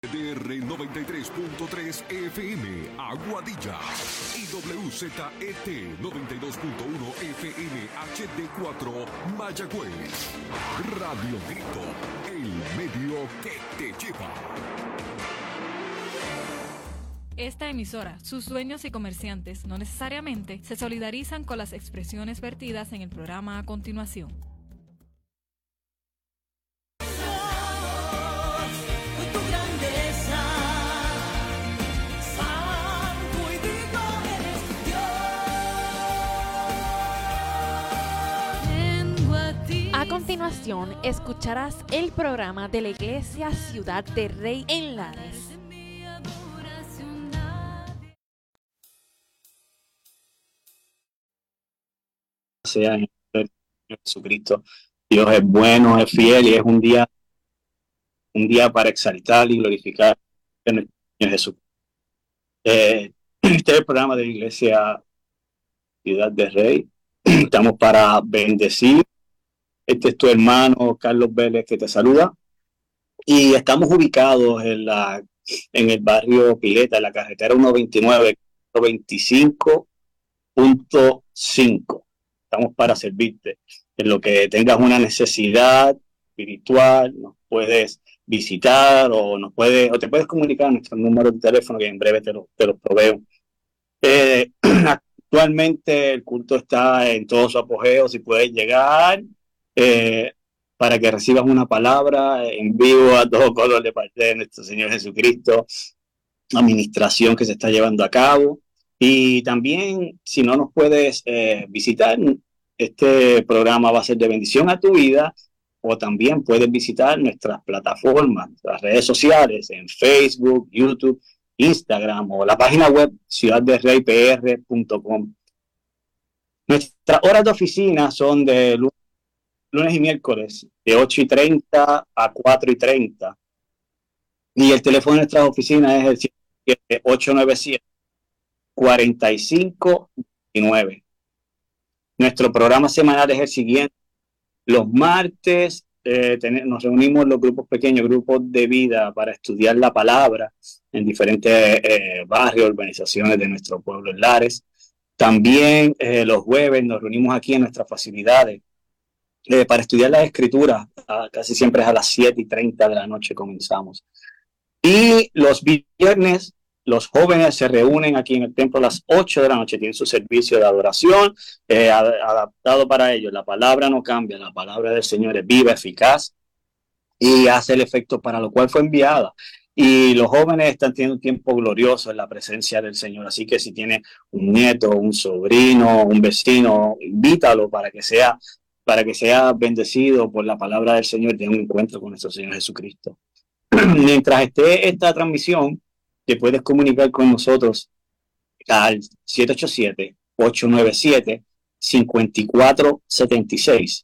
DR 93.3 FM Aguadilla y WZET 92.1 FM HD4 Mayagüez. Radio Grito, el medio que te lleva. Esta emisora, sus dueños y comerciantes no necesariamente se solidarizan con las expresiones vertidas en el programa a continuación. A continuación, escucharás el programa de la Iglesia Ciudad de Rey en Lares. Sea en el Jesucristo. Dios es bueno, es fiel y es un día para exaltar y glorificar en el Señor Jesús. Este es el programa de la Iglesia Ciudad de Rey. Estamos para bendecir. Este es tu hermano Carlos Vélez que te saluda. Y estamos ubicados en el barrio Pileta, en la carretera 129, 25.5. Estamos para servirte. En lo que tengas una necesidad espiritual, nos puedes visitar o te puedes comunicar a nuestro número de teléfono, que en breve te los proveo. Actualmente el culto está en todo su apogeo. Si puedes llegar para que recibas una palabra en vivo a todo color de parte de nuestro Señor Jesucristo, administración que se está llevando a cabo. Y también, si no nos puedes visitar, este programa va a ser de bendición a tu vida, o también puedes visitar nuestras plataformas, las redes sociales, en Facebook, YouTube, Instagram o la página web ciudadderreypr.com. Nuestras horas de oficina son de lunes y miércoles, de 8:30 a 4:30. Y el teléfono de nuestras oficinas es el 897-4529. Nuestro programa semanal es el siguiente. Los martes nos reunimos los grupos pequeños, grupos de vida, para estudiar la palabra en diferentes barrios, urbanizaciones de nuestro pueblo en Lares. También los jueves nos reunimos aquí en nuestras facilidades para estudiar las escrituras. Casi siempre es a las 7:30 de la noche comenzamos. Y los viernes los jóvenes se reúnen aquí en el templo a las 8 de la noche, tienen su servicio de adoración adaptado para ellos. La palabra no cambia, la palabra del Señor es viva, eficaz y hace el efecto para lo cual fue enviada. Y los jóvenes están teniendo un tiempo glorioso en la presencia del Señor. Así que si tiene un nieto, un sobrino, un vecino, invítalo para que sea bendecido por la palabra del Señor, tenga un encuentro con nuestro Señor Jesucristo. Mientras esté esta transmisión, te puedes comunicar con nosotros al 787-897-5476.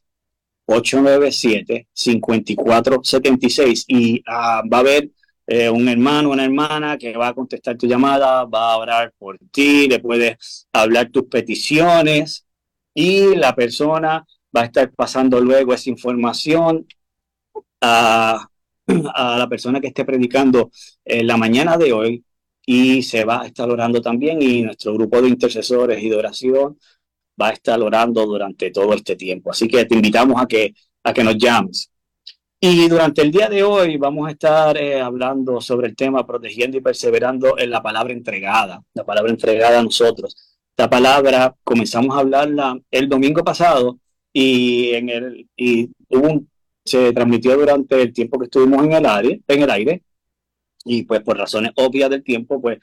897-5476. Y va a haber un hermano o una hermana que va a contestar tu llamada, va a orar por ti, le puedes hablar tus peticiones y la persona va a estar pasando luego esa información a la persona que esté predicando en la mañana de hoy, y se va a estar orando también, y nuestro grupo de intercesores y de oración va a estar orando durante todo este tiempo. Así que te invitamos a que nos llames. Y durante el día de hoy vamos a estar hablando sobre el tema protegiendo y perseverando en la palabra entregada a nosotros. Esta palabra comenzamos a hablarla el domingo pasado y se transmitió durante el tiempo que estuvimos en el aire, y pues por razones obvias del tiempo, pues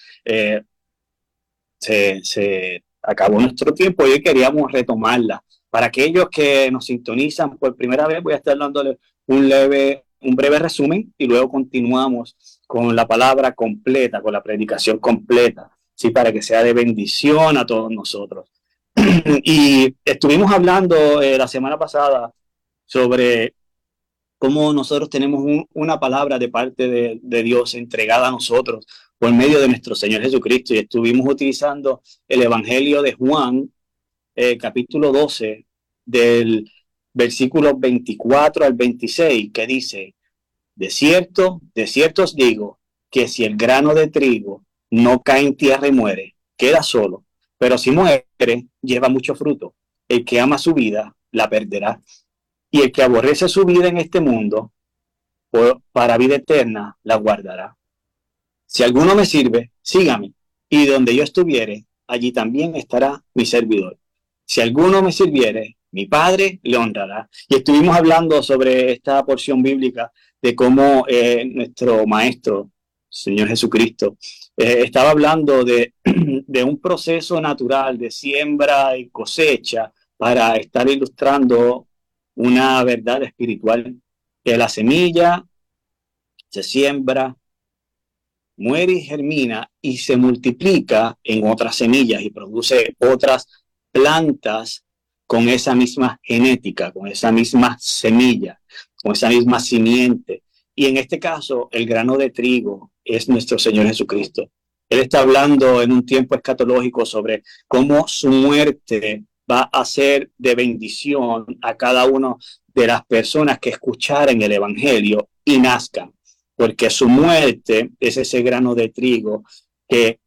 se acabó nuestro tiempo y hoy queríamos retomarla. Para aquellos que nos sintonizan por primera vez, voy a estar dándole un breve resumen y luego continuamos con la palabra completa, con la predicación completa, ¿sí? Para que sea de bendición a todos nosotros. Y estuvimos hablando la semana pasada sobre cómo nosotros tenemos una palabra de parte de Dios entregada a nosotros por medio de nuestro Señor Jesucristo, y estuvimos utilizando el Evangelio de Juan, capítulo 12, del versículo 24 al 26, que dice: de cierto os digo, que si el grano de trigo no cae en tierra y muere, queda solo, pero si muere, lleva mucho fruto. El que ama su vida, la perderá. Y el que aborrece su vida en este mundo, para vida eterna, la guardará. Si alguno me sirve, sígame, y donde yo estuviere, allí también estará mi servidor. Si alguno me sirviere, mi Padre le honrará. Y estuvimos hablando sobre esta porción bíblica de cómo nuestro Maestro, Señor Jesucristo, estaba hablando de un proceso natural de siembra y cosecha para estar ilustrando una verdad espiritual, que la semilla se siembra, muere y germina y se multiplica en otras semillas y produce otras plantas con esa misma genética, con esa misma semilla, con esa misma simiente. Y en este caso, el grano de trigo es nuestro Señor Jesucristo. Él está hablando en un tiempo escatológico sobre cómo su muerte va a ser de bendición a cada una de las personas que escucharen el Evangelio y nazcan. Porque su muerte es ese grano de trigo que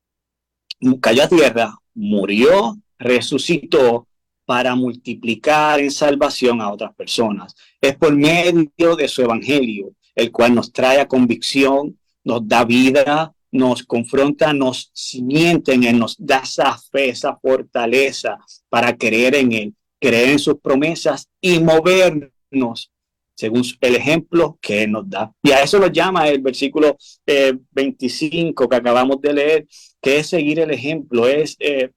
cayó a tierra, murió, resucitó para multiplicar en salvación a otras personas. Es por medio de su evangelio, el cual nos trae a convicción, nos da vida, nos confronta, nos cimienta en él, nos da esa fe, esa fortaleza para creer en él, creer en sus promesas y movernos según el ejemplo que él nos da. Y a eso lo llama el versículo 25 que acabamos de leer, que es seguir el ejemplo, es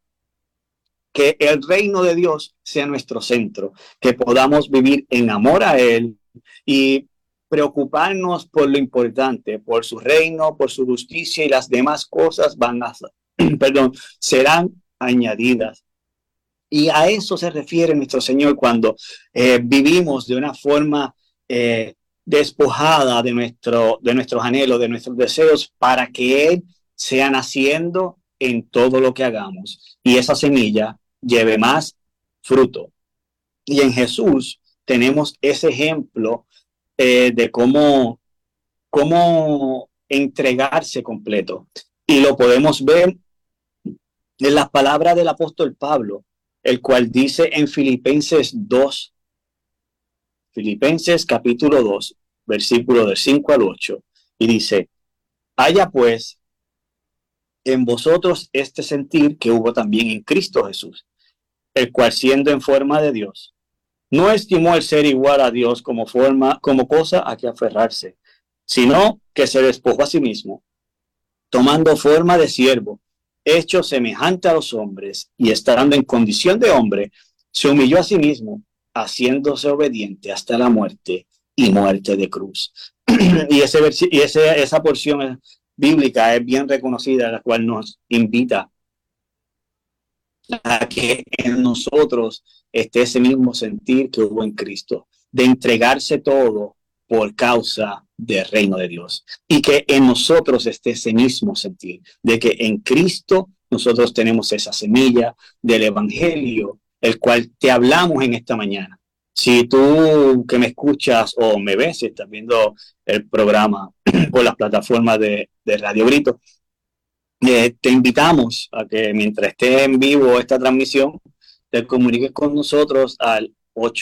que el reino de Dios sea nuestro centro, que podamos vivir en amor a él y preocuparnos por lo importante, por su reino, por su justicia, y las demás cosas serán añadidas. Y a eso se refiere nuestro Señor cuando vivimos de una forma despojada de nuestros anhelos, de nuestros deseos, para que Él sea naciendo en todo lo que hagamos y esa semilla lleve más fruto. Y en Jesús tenemos ese ejemplo de cómo entregarse completo. Y lo podemos ver en las palabras del apóstol Pablo, el cual dice en Filipenses capítulo 2, versículo del 5 al 8, y dice: haya pues en vosotros este sentir que hubo también en Cristo Jesús, el cual siendo en forma de Dios, no estimó el ser igual a Dios como cosa a que aferrarse, sino que se despojó a sí mismo, tomando forma de siervo, hecho semejante a los hombres, y estando en condición de hombre, se humilló a sí mismo, haciéndose obediente hasta la muerte y muerte de cruz. Y esa porción bíblica es bien reconocida, la cual nos invita a que en nosotros esté ese mismo sentir que hubo en Cristo, de entregarse todo por causa del reino de Dios, y que en nosotros esté ese mismo sentir, de que en Cristo nosotros tenemos esa semilla del evangelio, el cual te hablamos en esta mañana. Si tú que me escuchas o me ves, si estás viendo el programa por las plataformas de Radio Grito, te invitamos a que mientras esté en vivo esta transmisión, te comuniques con nosotros al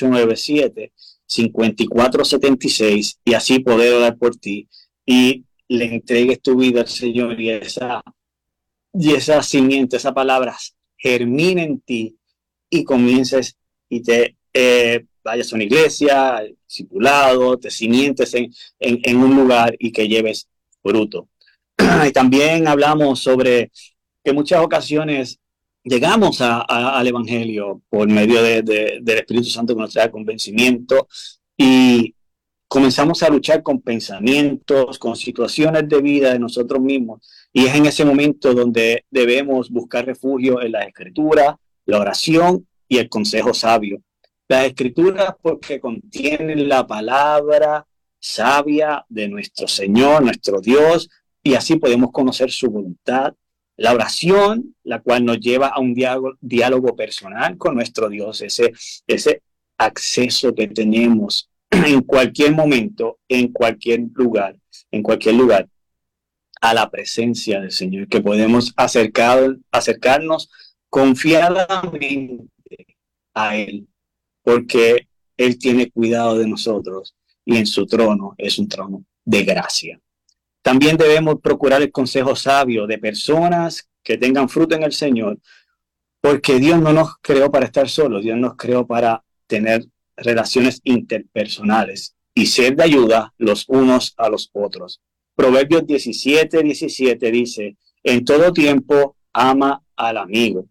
897-5476 y así poder orar por ti y le entregues tu vida al Señor y esa simiente, esas palabras germina en ti y comiences y te vayas a una iglesia, discipulado, te cimientes en un lugar y que lleves fruto. Y también hablamos sobre que muchas ocasiones llegamos al Evangelio por medio del Espíritu Santo que nos trae convencimiento y comenzamos a luchar con pensamientos, con situaciones de vida de nosotros mismos. Y es en ese momento donde debemos buscar refugio en la Escritura, la oración y el consejo sabio. Las Escrituras porque contienen la palabra sabia de nuestro Señor, nuestro Dios, y así podemos conocer su voluntad. La oración, la cual nos lleva a un diálogo personal con nuestro Dios, ese acceso que tenemos en cualquier momento, en cualquier lugar. a la presencia del Señor, que podemos acercarnos confiadamente a Él, porque Él tiene cuidado de nosotros y en su trono es un trono de gracia. También debemos procurar el consejo sabio de personas que tengan fruto en el Señor, porque Dios no nos creó para estar solos, Dios nos creó para tener relaciones interpersonales y ser de ayuda los unos a los otros. Proverbios 17:17 dice, en todo tiempo ama al amigo.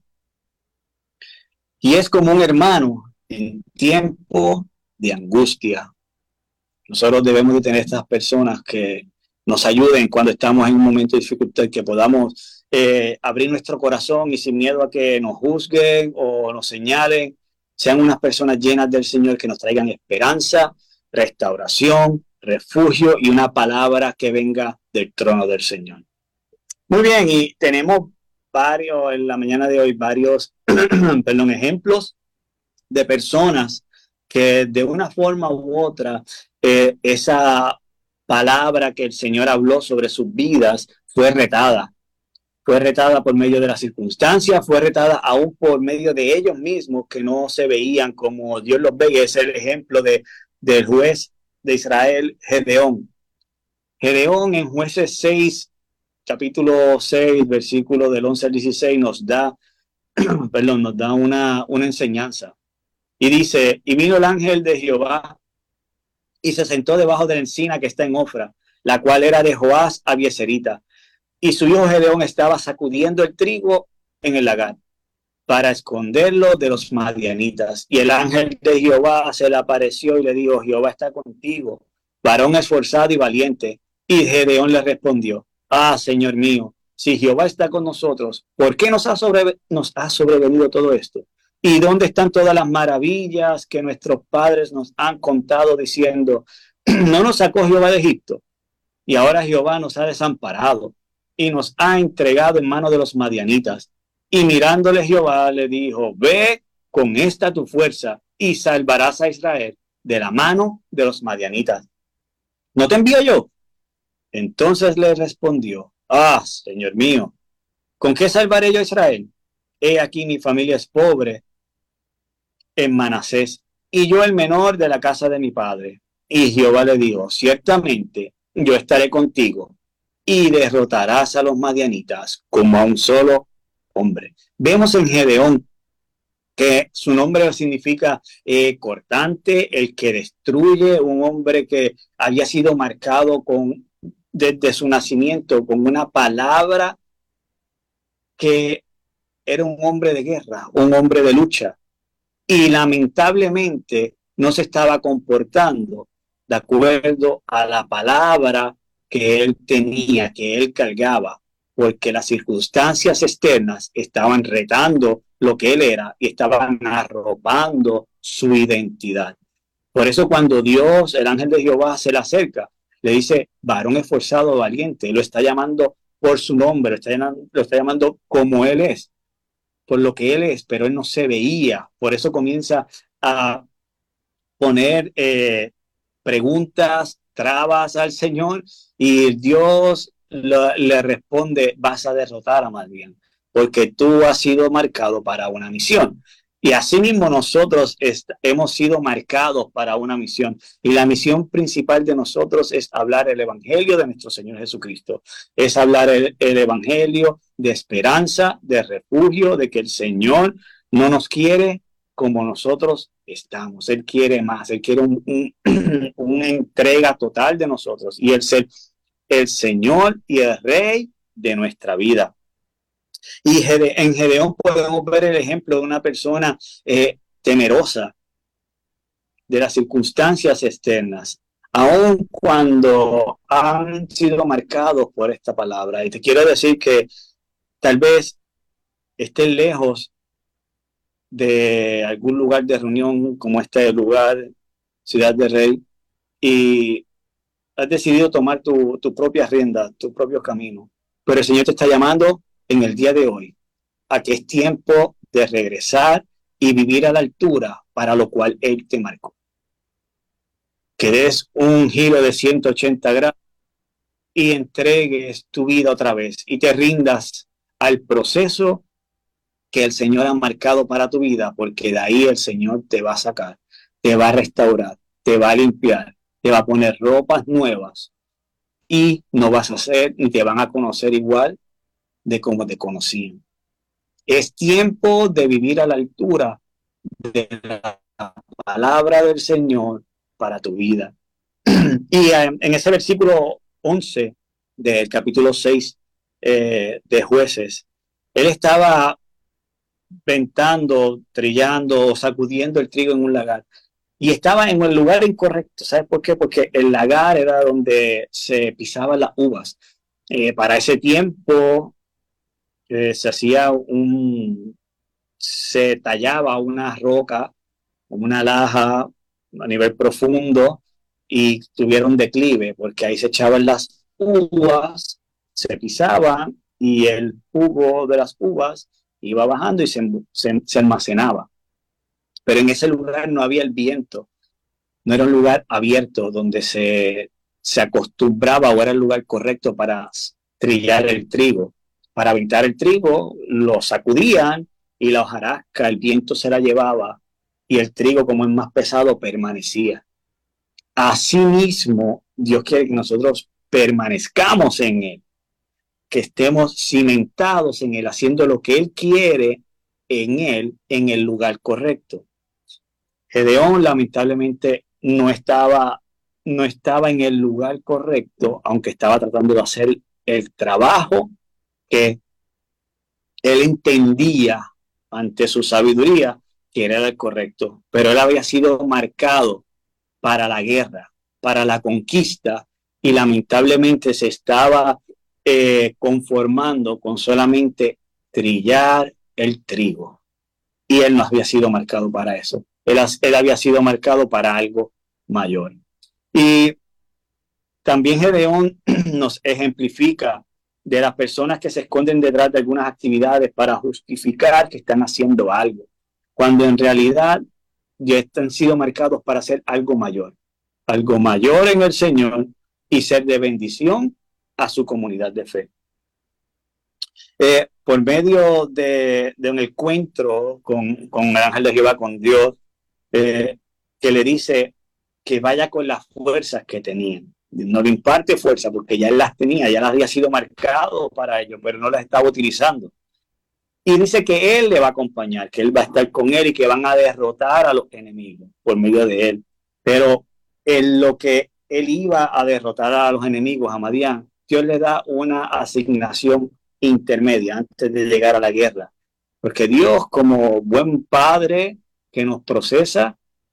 Y es como un hermano en tiempo de angustia. Nosotros debemos de tener estas personas que nos ayuden cuando estamos en un momento de dificultad, que podamos abrir nuestro corazón y sin miedo a que nos juzguen o nos señalen, sean unas personas llenas del Señor que nos traigan esperanza, restauración, refugio y una palabra que venga del trono del Señor. Muy bien, y tenemos en la mañana de hoy varios ejemplos de personas que de una forma u otra esa palabra que el Señor habló sobre sus vidas fue retada por medio de las circunstancias, fue retada aún por medio de ellos mismos que no se veían como Dios los ve. Y es el ejemplo del juez de Israel, Gedeón. Gedeón en Jueces 6, capítulo 6, versículo del 11 al 16 nos da una enseñanza. Y dice, y vino el ángel de Jehová y se sentó debajo de la encina que está en Ofra, la cual era de Joás Abieserita. Y su hijo Gedeón estaba sacudiendo el trigo en el lagar para esconderlo de los madianitas. Y el ángel de Jehová se le apareció y le dijo, Jehová está contigo, varón esforzado y valiente. Y Gedeón le respondió, Señor mío, si Jehová está con nosotros, ¿por qué nos ha sobrevenido todo esto? ¿Y dónde están todas las maravillas que nuestros padres nos han contado diciendo, no nos sacó Jehová de Egipto? Y ahora Jehová nos ha desamparado y nos ha entregado en manos de los madianitas. Y mirándole Jehová le dijo, ve con esta tu fuerza y salvarás a Israel de la mano de los madianitas. ¿No te envío yo? Entonces le respondió, Señor mío, ¿con qué salvaré yo a Israel? He aquí mi familia es pobre en Manasés, y yo el menor de la casa de mi padre. Y Jehová le dijo, ciertamente yo estaré contigo, y derrotarás a los madianitas como a un solo hombre. Vemos en Gedeón que su nombre significa cortante, el que destruye, un hombre que había sido marcado desde su nacimiento con una palabra que era un hombre de guerra, un hombre de lucha. Y lamentablemente no se estaba comportando de acuerdo a la palabra que él tenía, que él cargaba, porque las circunstancias externas estaban retando lo que él era y estaban arropando su identidad. Por eso cuando Dios, el ángel de Jehová, se le acerca, le dice, varón esforzado, valiente, lo está llamando por su nombre, lo está llamando como él es, por lo que él es, pero él no se veía. Por eso comienza a poner preguntas, trabas al Señor, y Dios le responde, vas a derrotar a Madián, porque tú has sido marcado para una misión. Y asimismo nosotros hemos sido marcados para una misión. Y la misión principal de nosotros es hablar el evangelio de nuestro Señor Jesucristo. Es hablar el evangelio de esperanza, de refugio, de que el Señor no nos quiere como nosotros estamos. Él quiere más. Él quiere una entrega total de nosotros. Y el ser el Señor y el Rey de nuestra vida. Y en Gedeón podemos ver el ejemplo de una persona temerosa de las circunstancias externas, aun cuando han sido marcados por esta palabra. Y te quiero decir que tal vez estés lejos de algún lugar de reunión como este lugar, Ciudad del Rey, y has decidido tomar tu propia rienda, tu propio camino. Pero el Señor te está llamando en el día de hoy a que es tiempo de regresar y vivir a la altura para lo cual Él te marcó. Que des un giro de 180 grados y entregues tu vida otra vez y te rindas al proceso que el Señor ha marcado para tu vida, porque de ahí el Señor te va a sacar, te va a restaurar, te va a limpiar, te va a poner ropas nuevas y no vas a ser ni te van a conocer igual de como te conocían. Es tiempo de vivir a la altura de la palabra del Señor para tu vida. Y en ese versículo 11 del capítulo 6 de Jueces, él estaba ventando, trillando, sacudiendo el trigo en un lagar. Y estaba en el lugar incorrecto. ¿Sabes por qué? Porque el lagar era donde se pisaban las uvas. Para ese tiempo se tallaba una roca, una laja a nivel profundo y tuvieron declive, porque ahí se echaban las uvas, se pisaban y el jugo de las uvas iba bajando y se almacenaba. Pero en ese lugar no había el viento, no era un lugar abierto donde se acostumbraba o era el lugar correcto para trillar el trigo. Para aventar el trigo lo sacudían y la hojarasca, el viento se la llevaba y el trigo, como es más pesado, permanecía. Asimismo, Dios quiere que nosotros permanezcamos en Él, que estemos cimentados en Él, haciendo lo que Él quiere en Él, en el lugar correcto. Gedeón lamentablemente no estaba en el lugar correcto, aunque estaba tratando de hacer el trabajo que él entendía ante su sabiduría que era el correcto, pero él había sido marcado para la guerra, para la conquista, y lamentablemente se estaba conformando con solamente trillar el trigo, y él no había sido marcado para eso. Él había sido marcado para algo mayor. Y también Gedeón nos ejemplifica de las personas que se esconden detrás de algunas actividades para justificar que están haciendo algo, cuando en realidad ya han sido marcados para hacer algo mayor en el Señor y ser de bendición a su comunidad de fe. Por medio de un encuentro con el ángel de Jehová, con Dios, que le dice que vaya con las fuerzas que tenían. No le imparte fuerza porque ya él las tenía, ya las había sido marcado para ello, pero no las estaba utilizando. Y dice que él le va a acompañar, que él va a estar con él y que van a derrotar a los enemigos por medio de él. Pero en lo que él iba a derrotar a los enemigos, a Madián, Dios le da una asignación intermedia antes de llegar a la guerra. Porque Dios, como buen padre que nos procesa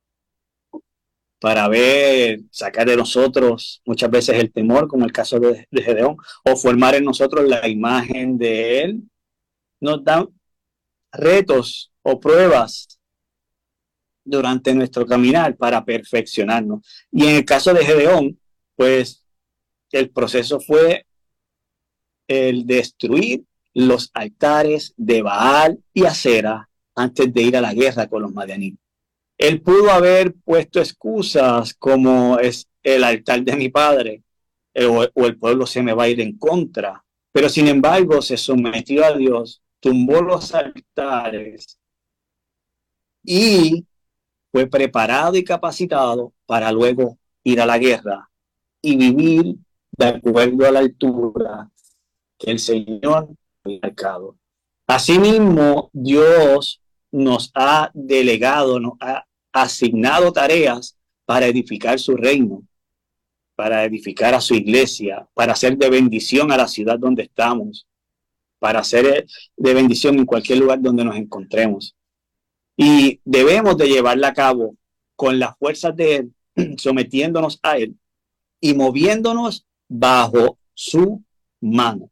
para sacar de nosotros muchas veces el temor, como el caso de Gedeón, o formar en nosotros la imagen de él, nos dan retos o pruebas durante nuestro caminar para perfeccionarnos. Y en el caso de Gedeón, pues el proceso fue el destruir los altares de Baal y Acera antes de ir a la guerra con los madianitas. Él pudo haber puesto excusas como es el altar de mi padre o el pueblo se me va a ir en contra, pero sin embargo se sometió a Dios, tumbó los altares y fue preparado y capacitado para luego ir a la guerra y vivir de acuerdo a la altura que el Señor ha marcado. Asimismo, Dios nos ha delegado, nos ha asignado tareas para edificar su reino, para edificar a su iglesia, para ser de bendición a la ciudad donde estamos, para ser de bendición en cualquier lugar donde nos encontremos. Y debemos de llevarla a cabo con las fuerzas de Él, sometiéndonos a Él y moviéndonos bajo su mano.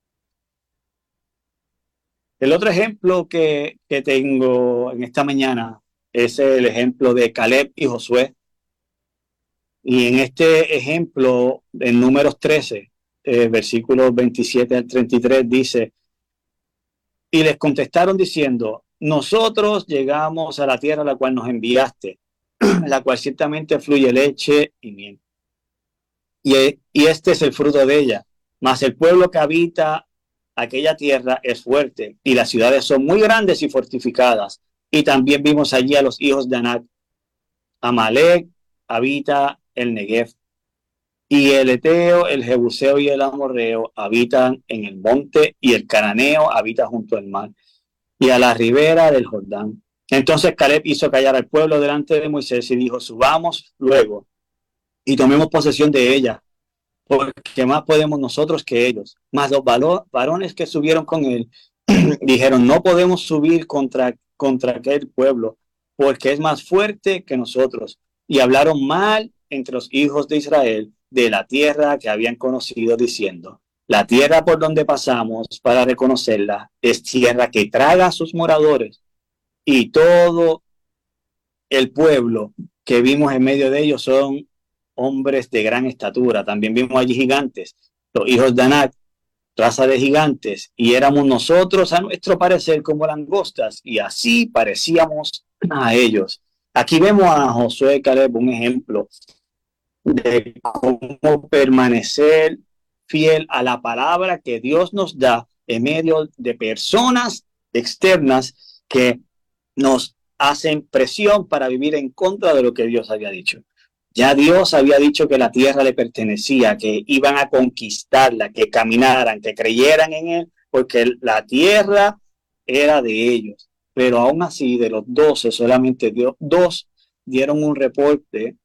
El otro ejemplo que tengo en esta mañana es el ejemplo de Caleb y Josué. Y en este ejemplo, en Números 13, versículos 27 al 33, dice: y les contestaron diciendo: nosotros llegamos a la tierra a la cual nos enviaste, la cual ciertamente fluye leche y miel. Y este es el fruto de ella. mas el pueblo que habita aquella tierra es fuerte, y las ciudades son muy grandes y fortificadas. Y también vimos allí a los hijos de Anac. Amalek habita el Negev, y el Eteo, el Jebuseo y el Amorreo habitan en el monte, y el Cananeo habita junto al mar y a la ribera del Jordán. Entonces Caleb hizo callar al pueblo delante de Moisés y dijo: subamos luego y tomemos posesión de ella, porque más podemos nosotros que ellos. Mas los varones que subieron con él dijeron: no podemos subir contra aquel pueblo, porque es más fuerte que nosotros. Y hablaron mal entre los hijos de Israel de la tierra que habían conocido, diciendo: la tierra por donde pasamos para reconocerla es tierra que traga a sus moradores, y todo el pueblo que vimos en medio de ellos son hombres de gran estatura. También vimos allí gigantes, los hijos de Anac, raza de gigantes, y éramos nosotros a nuestro parecer como langostas, y así parecíamos a ellos. Aquí vemos a Josué y Caleb, un ejemplo de cómo permanecer fiel a la palabra que Dios nos da en medio de personas externas que nos hacen presión para vivir en contra de lo que Dios había dicho. Ya Dios había dicho que la tierra le pertenecía, que iban a conquistarla, que caminaran, que creyeran en él, porque la tierra era de ellos. Pero aún así, de los 12, solamente dos dieron un reporte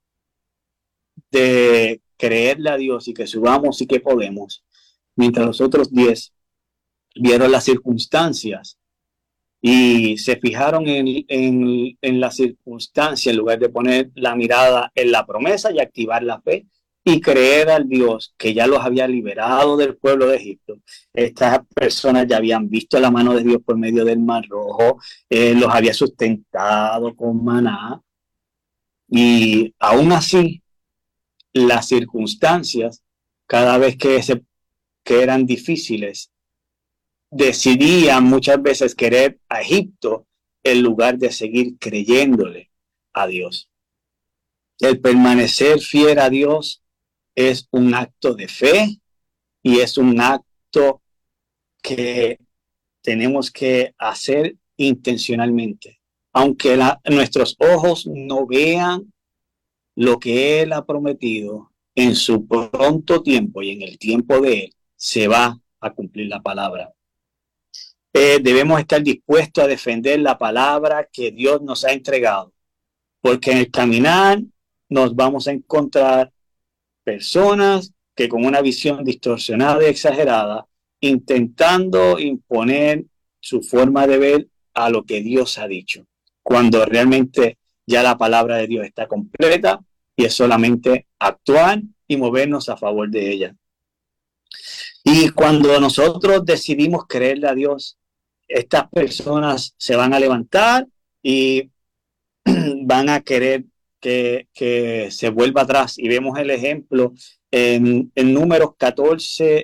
de creerle a Dios y que subamos y que podemos, mientras los otros 10 vieron las circunstancias y se fijaron en la circunstancia en lugar de poner la mirada en la promesa y activar la fe y creer al Dios que ya los había liberado del pueblo de Egipto. Estas personas ya habían visto la mano de Dios por medio del Mar Rojo, los había sustentado con maná, y aún así las circunstancias, cada vez que eran difíciles, decidían muchas veces querer a Egipto en lugar de seguir creyéndole a Dios. El permanecer fiel a Dios es un acto de fe y es un acto que tenemos que hacer intencionalmente. Aunque nuestros ojos no vean lo que Él ha prometido, en su pronto tiempo y en el tiempo de Él se va a cumplir la palabra. Debemos estar dispuestos a defender la palabra que Dios nos ha entregado, porque en el caminar nos vamos a encontrar personas que con una visión distorsionada y exagerada, intentando imponer su forma de ver a lo que Dios ha dicho, cuando realmente ya la palabra de Dios está completa y es solamente actuar y movernos a favor de ella. Y cuando nosotros decidimos creerle a Dios, estas personas se van a levantar y van a querer que se vuelva atrás. Y vemos el ejemplo en Números 14,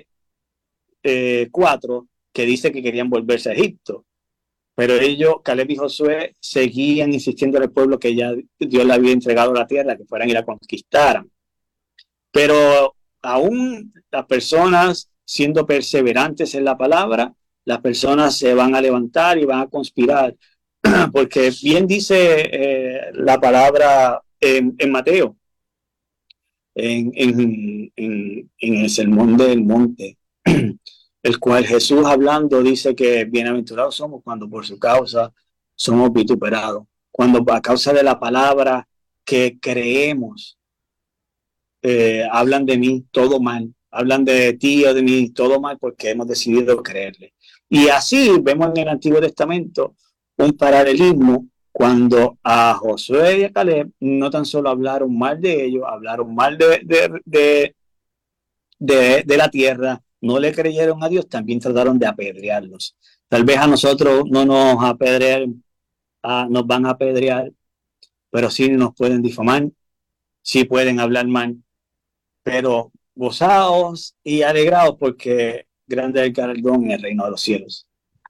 4, que dice que querían volverse a Egipto. Pero ellos, Caleb y Josué, seguían insistiendo al pueblo que ya Dios le había entregado la tierra, que fueran y la conquistaran. Pero aún las personas, siendo perseverantes en la palabra, las personas se van a levantar y van a conspirar, porque bien dice la palabra en Mateo, en el Sermón del Monte, el cual Jesús hablando dice que bienaventurados somos cuando por su causa somos vituperados, cuando a causa de la palabra que creemos hablan de mí todo mal, hablan de ti o de mí todo mal porque hemos decidido creerle. Y así vemos en el Antiguo Testamento un paralelismo cuando a Josué y a Caleb no tan solo hablaron mal de ellos, hablaron mal de la tierra, no le creyeron a Dios, también trataron de apedrearlos. Tal vez a nosotros no nos apedrean, nos van a apedrear, pero sí nos pueden difamar, sí pueden hablar mal, pero gozaos y alegraos porque grande es el galardón en el reino de los cielos.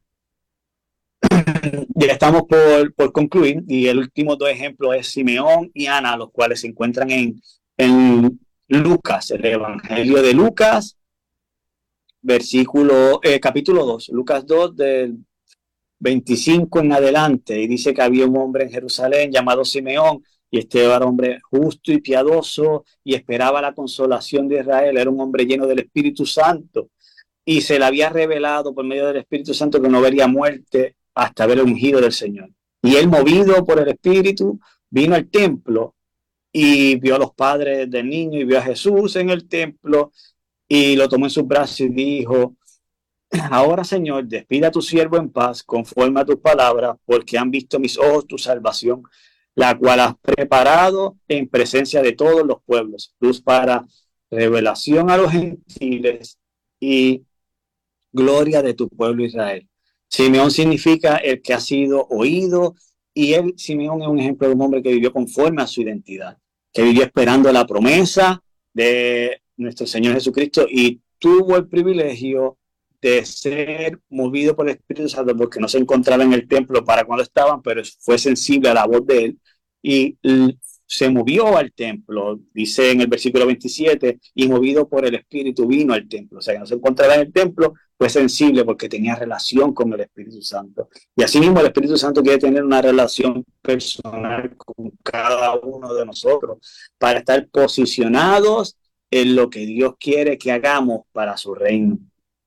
Ya estamos por concluir, y el último 2 ejemplos es Simeón y Ana, los cuales se encuentran en Lucas, el Evangelio de Lucas, capítulo 2, Lucas 2, del 25 en adelante, y dice que había un hombre en Jerusalén llamado Simeón, y este era un hombre justo y piadoso, y esperaba la consolación de Israel. Era un hombre lleno del Espíritu Santo, y se le había revelado por medio del Espíritu Santo que no vería muerte hasta ver el ungido del Señor. Y él, movido por el Espíritu, vino al templo y vio a los padres del niño y vio a Jesús en el templo, y lo tomó en sus brazos y dijo: ahora, Señor, despida a tu siervo en paz, conforme a tus palabras, porque han visto mis ojos tu salvación, la cual has preparado en presencia de todos los pueblos, luz para revelación a los gentiles y gloria de tu pueblo Israel. Simeón significa el que ha sido oído, y Simeón es un ejemplo de un hombre que vivió conforme a su identidad, que vivió esperando la promesa de nuestro Señor Jesucristo, y tuvo el privilegio de ser movido por el Espíritu Santo, porque no se encontraba en el templo para cuando estaban, pero fue sensible a la voz de él y se movió al templo. Dice en el versículo 27, y movido por el Espíritu vino al templo. O sea, que no se encontraba en el templo, fue sensible porque tenía relación con el Espíritu Santo. Y así mismo el Espíritu Santo quiere tener una relación personal con cada uno de nosotros para estar posicionados en lo que Dios quiere que hagamos para su reino.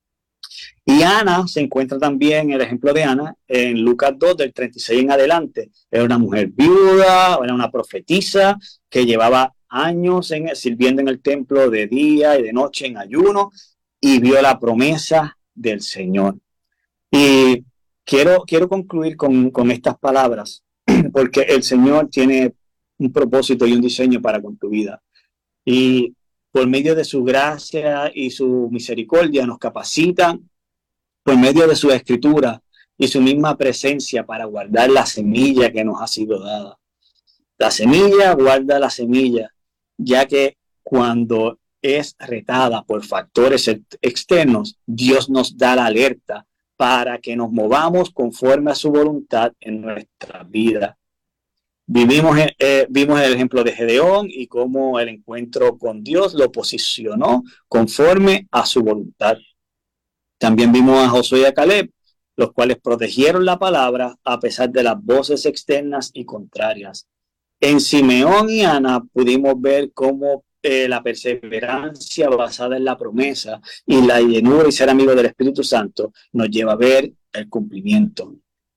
Y Ana se encuentra también, el ejemplo de Ana, en Lucas 2, del 36 en adelante. Era una mujer viuda, era una profetisa que llevaba años sirviendo en el templo de día y de noche en ayuno, y vio la promesa del Señor. Y quiero concluir con estas palabras, porque el Señor tiene un propósito y un diseño para con tu vida. Y por medio de su gracia y su misericordia nos capacita por medio de su escritura y su misma presencia para guardar la semilla que nos ha sido dada. La semilla guarda la semilla, ya que cuando es retada por factores externos, Dios nos da la alerta para que nos movamos conforme a su voluntad en nuestra vida. Vimos el ejemplo de Gedeón y cómo el encuentro con Dios lo posicionó conforme a su voluntad. También vimos a Josué y a Caleb, los cuales protegieron la palabra a pesar de las voces externas y contrarias. En Simeón y Ana pudimos ver cómo la perseverancia basada en la promesa y la llenura y ser amigo del Espíritu Santo nos lleva a ver el cumplimiento.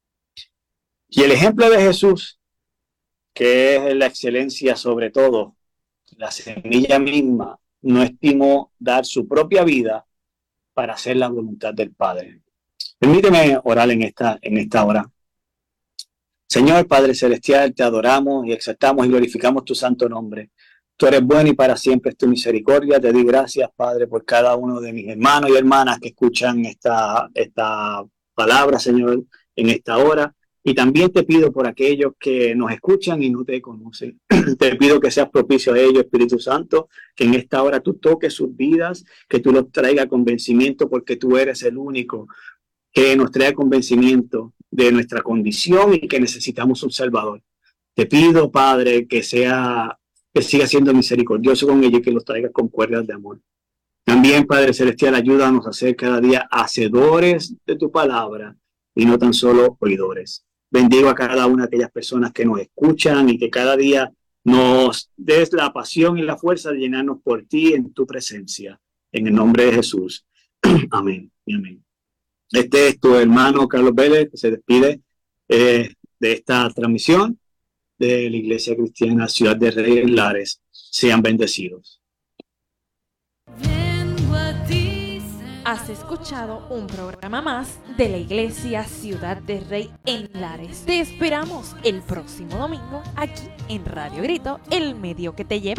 Y el ejemplo de Jesús, que es la excelencia sobre todo, la semilla misma, no estimó dar su propia vida para hacer la voluntad del Padre. Permíteme orar en esta hora. Señor Padre Celestial, te adoramos y exaltamos y glorificamos tu santo nombre. Tú eres bueno y para siempre es tu misericordia. Te doy gracias, Padre, por cada uno de mis hermanos y hermanas que escuchan esta palabra, Señor, en esta hora. Y también te pido por aquellos que nos escuchan y no te conocen. Te pido que seas propicio a ellos, Espíritu Santo, que en esta hora tú toques sus vidas, que tú los traigas convencimiento, porque tú eres el único que nos trae convencimiento de nuestra condición y que necesitamos un Salvador. Te pido, Padre, que siga siendo misericordioso con ellos y que los traigas con cuerdas de amor. También, Padre Celestial, ayúdanos a ser cada día hacedores de tu palabra y no tan solo oidores. Bendigo a cada una de aquellas personas que nos escuchan y que cada día nos des la pasión y la fuerza de llenarnos por ti en tu presencia. En el nombre de Jesús. Amén y amén. Este es tu hermano Carlos Vélez, que se despide de esta transmisión de la Iglesia Cristiana Ciudad de Rey en Lares. Sean bendecidos. Has escuchado un programa más de la Iglesia Ciudad de Rey en Lares. Te esperamos el próximo domingo aquí en Radio Grito, el medio que te lleva.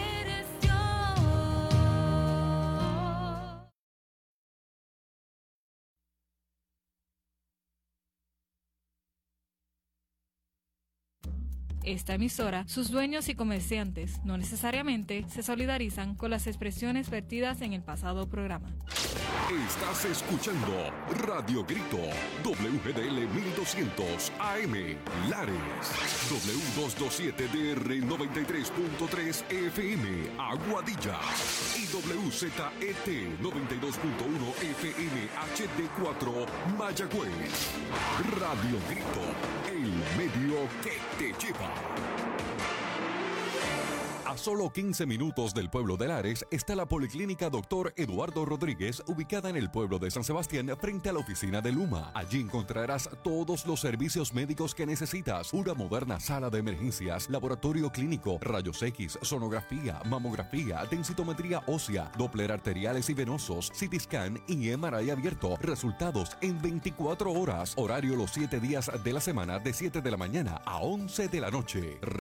Esta emisora, sus dueños y comerciantes no necesariamente se solidarizan con las expresiones vertidas en el pasado programa. Estás escuchando Radio Grito, WGDL 1200 AM, Lares, W227DR 93.3 FM, Aguadilla, y WZET 92.1 FM HD4, Mayagüez. Radio Grito, el medio que te lleva. A solo 15 minutos del pueblo de Lares está la Policlínica Dr. Eduardo Rodríguez, ubicada en el pueblo de San Sebastián, frente a la oficina de Luma. Allí encontrarás todos los servicios médicos que necesitas: una moderna sala de emergencias, laboratorio clínico, rayos X, sonografía, mamografía, densitometría ósea, Doppler arteriales y venosos, CT scan y MRI abierto. Resultados en 24 horas. Horario los 7 días de la semana, de 7 de la mañana a 11 de la noche.